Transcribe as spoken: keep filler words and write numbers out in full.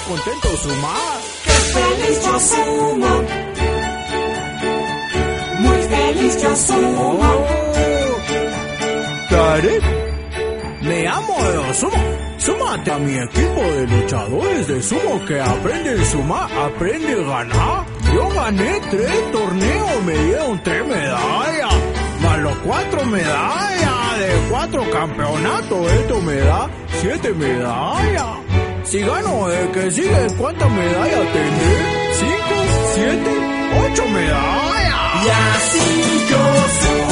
contento Suma. ¡Qué feliz yo sumo! Muy feliz yo sumo. Oh, Tarek, me amo de sumo. Súmate a mi equipo de luchadores de sumo que aprende a sumar, aprende a ganar. Yo gané tres torneos, me dieron tres medallas, más los cuatro medallas de cuatro campeonatos. Esto me da siete medallas. Si gano el que sigue, ¿cuántas medallas tendré? ¿Cinco? ¿Siete? ¿Ocho medallas? Y así yo sumo.